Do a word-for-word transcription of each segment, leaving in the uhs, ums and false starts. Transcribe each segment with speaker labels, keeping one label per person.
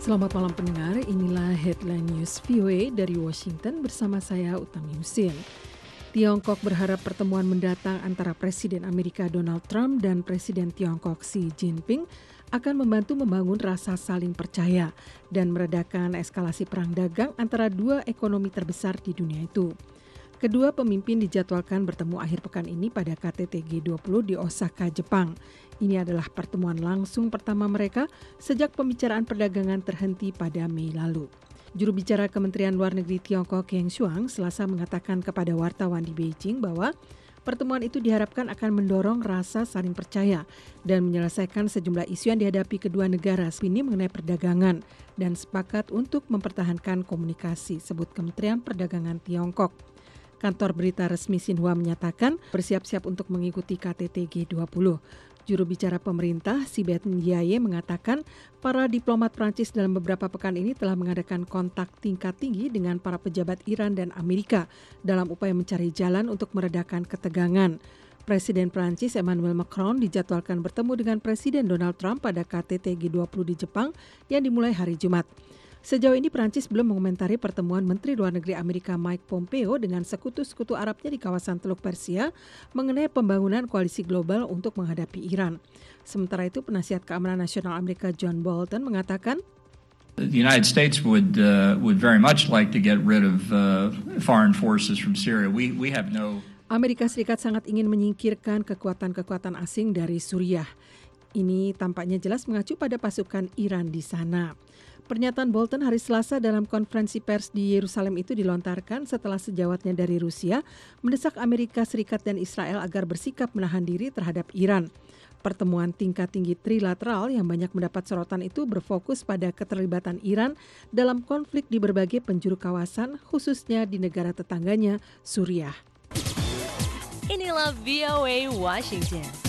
Speaker 1: Selamat malam pendengar, inilah Headline News V O A dari Washington bersama saya Utami Husin. Tiongkok berharap pertemuan mendatang antara Presiden Amerika Donald Trump dan Presiden Tiongkok Xi Jinping akan membantu membangun rasa saling percaya dan meredakan eskalasi perang dagang antara dua ekonomi terbesar di dunia itu. Kedua pemimpin dijadwalkan bertemu akhir pekan ini pada K T T G dua puluh di Osaka, Jepang. Ini adalah pertemuan langsung pertama mereka sejak pembicaraan perdagangan terhenti pada Mei lalu. Juru bicara Kementerian Luar Negeri Tiongkok Geng Shuang Selasa mengatakan kepada wartawan di Beijing bahwa pertemuan itu diharapkan akan mendorong rasa saling percaya dan menyelesaikan sejumlah isu yang dihadapi kedua negara ini mengenai perdagangan dan sepakat untuk mempertahankan komunikasi, sebut Kementerian Perdagangan Tiongkok. Kantor berita resmi Xinhua menyatakan bersiap-siap untuk mengikuti K T T G dua puluh. Juru bicara pemerintah, Sibeth Ndiaye, mengatakan para diplomat Prancis dalam beberapa pekan ini telah mengadakan kontak tingkat tinggi dengan para pejabat Iran dan Amerika dalam upaya mencari jalan untuk meredakan ketegangan. Presiden Prancis Emmanuel Macron dijadwalkan bertemu dengan Presiden Donald Trump pada K T T G dua puluh di Jepang yang dimulai hari Jumat. Sejauh ini Prancis belum mengomentari pertemuan Menteri Luar Negeri Amerika Mike Pompeo dengan sekutu-sekutu Arabnya di kawasan Teluk Persia mengenai pembangunan koalisi global untuk menghadapi Iran. Sementara itu, Penasihat Keamanan Nasional Amerika John Bolton mengatakan,
Speaker 2: The United States would uh, would very much like to get rid of uh, foreign forces from Syria. We we have no
Speaker 1: Amerika Serikat sangat ingin menyingkirkan kekuatan-kekuatan asing dari Suriah. Ini tampaknya jelas mengacu pada pasukan Iran di sana. Pernyataan Bolton hari Selasa dalam konferensi pers di Yerusalem itu dilontarkan setelah sejawatnya dari Rusia mendesak Amerika Serikat dan Israel agar bersikap menahan diri terhadap Iran. Pertemuan tingkat tinggi trilateral yang banyak mendapat sorotan itu berfokus pada keterlibatan Iran dalam konflik di berbagai penjuru kawasan, khususnya di negara tetangganya, Suriah.
Speaker 3: Inilah V O A Washington.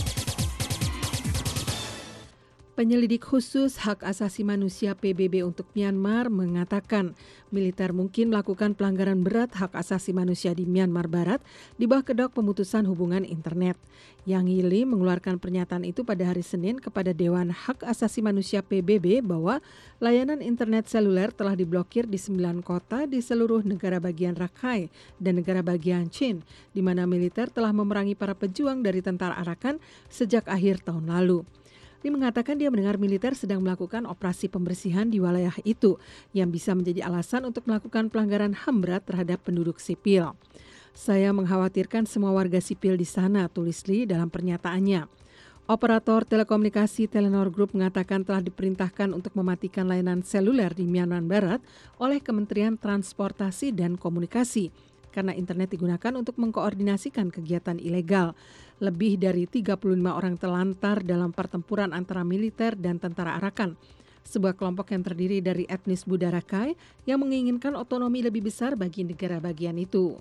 Speaker 1: Penyelidik khusus hak asasi manusia P B B untuk Myanmar mengatakan militer mungkin melakukan pelanggaran berat hak asasi manusia di Myanmar Barat di bawah kedok pemutusan hubungan internet. Yang Yili mengeluarkan pernyataan itu pada hari Senin kepada Dewan Hak Asasi Manusia P B B bahwa layanan internet seluler telah diblokir di sembilan kota di seluruh negara bagian Rakhine dan negara bagian Chin, di mana militer telah memerangi para pejuang dari tentara Arakan sejak akhir tahun lalu. Dia mengatakan dia mendengar militer sedang melakukan operasi pembersihan di wilayah itu yang bisa menjadi alasan untuk melakukan pelanggaran H A M berat terhadap penduduk sipil. Saya mengkhawatirkan semua warga sipil di sana, tulis Lee dalam pernyataannya. Operator telekomunikasi Telenor Group mengatakan telah diperintahkan untuk mematikan layanan seluler di Myanmar Barat oleh Kementerian Transportasi dan Komunikasi karena internet digunakan untuk mengkoordinasikan kegiatan ilegal. Lebih dari tiga puluh lima orang terlantar dalam pertempuran antara militer dan tentara Arakan, sebuah kelompok yang terdiri dari etnis Buddha Rakhine yang menginginkan otonomi lebih besar bagi negara bagian itu.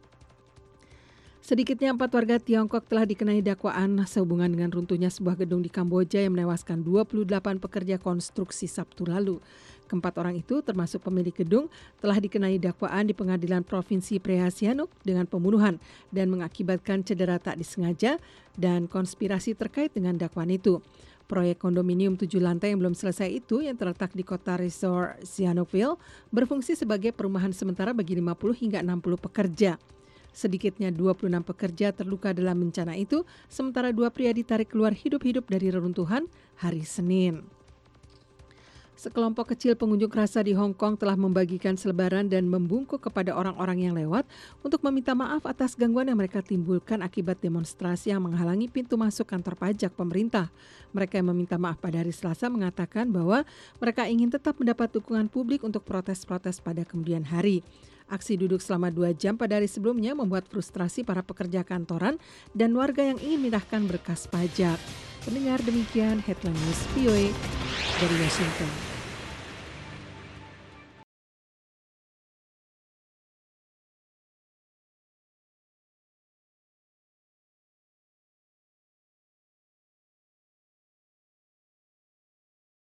Speaker 1: Sedikitnya empat warga Tiongkok telah dikenai dakwaan sehubungan dengan runtuhnya sebuah gedung di Kamboja yang menewaskan dua puluh delapan pekerja konstruksi Sabtu lalu. Keempat orang itu, termasuk pemilik gedung, telah dikenai dakwaan di Pengadilan Provinsi Phra Sihanouk dengan pembunuhan dan mengakibatkan cedera tak disengaja dan konspirasi terkait dengan dakwaan itu. Proyek kondominium tujuh lantai yang belum selesai itu yang terletak di kota Resort Sihanoukville berfungsi sebagai perumahan sementara bagi lima puluh hingga enam puluh pekerja. Sedikitnya dua puluh enam pekerja terluka dalam bencana itu, sementara dua pria ditarik keluar hidup-hidup dari reruntuhan hari Senin. Sekelompok kecil pengunjuk rasa di Hong Kong telah membagikan selebaran dan membungkuk kepada orang-orang yang lewat untuk meminta maaf atas gangguan yang mereka timbulkan akibat demonstrasi yang menghalangi pintu masuk kantor pajak pemerintah. Mereka yang meminta maaf pada hari Selasa mengatakan bahwa mereka ingin tetap mendapat dukungan publik untuk protes-protes pada kemudian hari. Aksi duduk selama dua jam pada hari sebelumnya membuat frustrasi para pekerja kantoran dan warga yang ingin memindahkan berkas pajak. Pendengar, demikian Headline News V O A dari Washington.